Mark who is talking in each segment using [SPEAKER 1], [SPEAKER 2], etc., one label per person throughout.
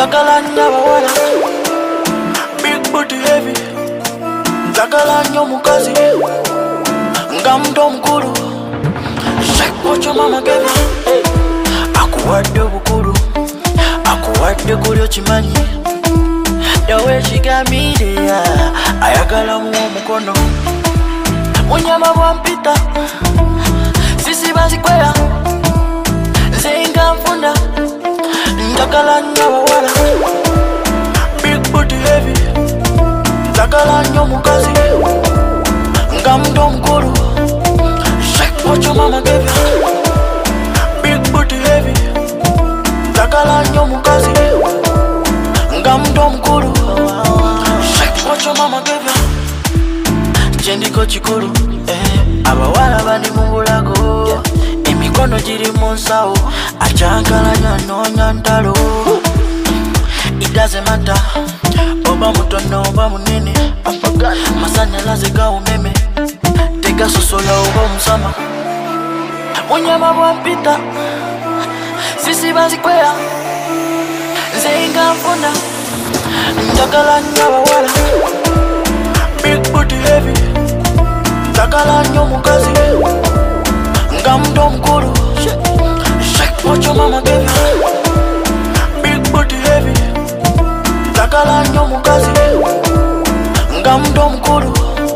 [SPEAKER 1] Takalanya bawala, big booty heavy. Takalanya mukazi, ngamdo mkuru. Shake what your mama gave you. Akuwade bukuru, akuwade kulyo chimanyi. The way she got me there, ayagala mukono. Munyama wampita, sisi basi kwea. Zenga mfunda, takalanya bawala, big booty heavy. Takalanya mukazi, ngamdo mkuru. Shake what your mama gave you. Big booty heavy. Takalanya mukazi, ngamdo mkuru. Shake what your mama gave you. Jendiko chikuru, abawala bani mubulago. Emikono jiri munsawo, achakalanya nonya ntalo. It doesn't matter, oba mutono oba munene. Masanyalaze ga umeme, tega sosola oba musama. Munyama wampita, sisi basi kwea. Zenga mfunda, takalanya bawala, big booty heavy. Takalanya mukazi, ngamdo mkuru. Shake what your mama gave you. Big booty heavy. Takalanya mukazi, ngamdo mkuru.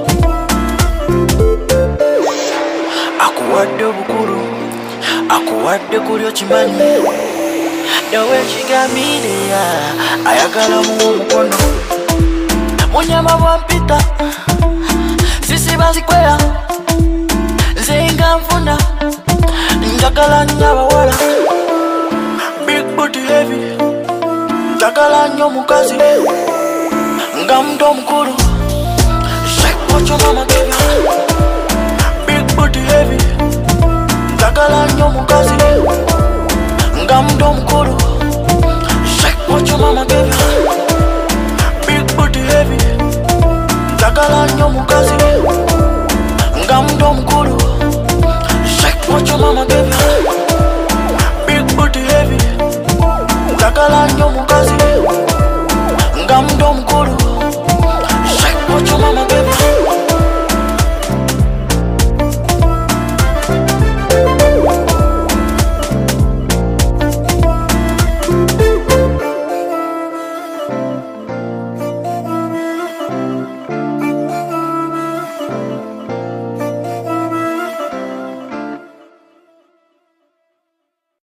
[SPEAKER 1] Akuwade bukuru, akuwade kulyo chimanyi. The way she got me there, ayagala mukono. Munyama wampita, sisi basi kwea. Zenga mfunda, takalanya bawala, big booty heavy. Takalanya mukazi, ngamdo mkuru. Shake what your mama gave you. Big booty heavy. Takalanya mukazi, ngamdo mkuru. Shake what your mama gave you. Big booty heavy. Takalanya mukazi, ngamdo mkuru. Shake what your mama gave you.